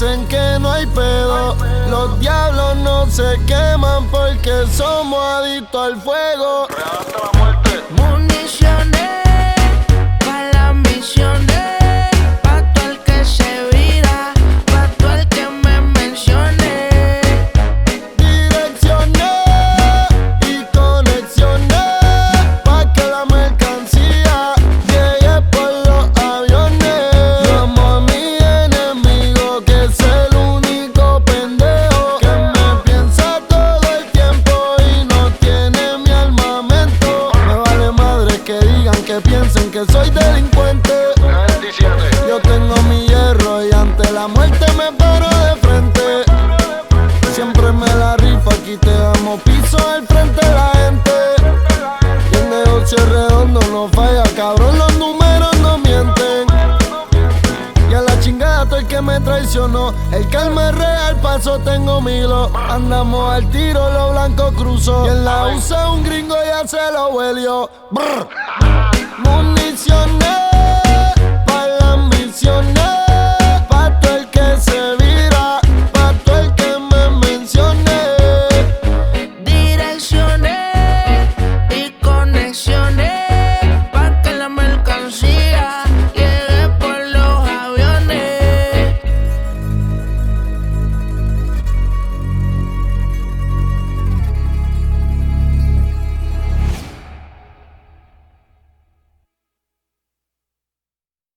dicen que no hay pedo. Los diablos no se queman porque somos adictos al fuego. Municiones pa' las misiones, pa' todo el que se vira, pa' todo el que me mencione. Direcciones y conexiones pa' que la mercancía llegue por los aviones. Llamo a mi enemigo que es el único pendejo que me piensa todo el tiempo y no tiene mi armamento. Me vale madre que digan que piensen que soy delincuente. Yo tengo mi hierro y ante la muerte me paro de frente. Siempre me la rifa, aquí te damos piso al frente de la gente. Y el negocio es redondo, no falla, cabrón, los números no mienten. Y a la chingada todo el que me traicionó. El calma es real, paso tengo milo. Andamos al tiro, lo blanco cruzó. Y en la USA un gringo ya se lo huelió. Brr. Municiones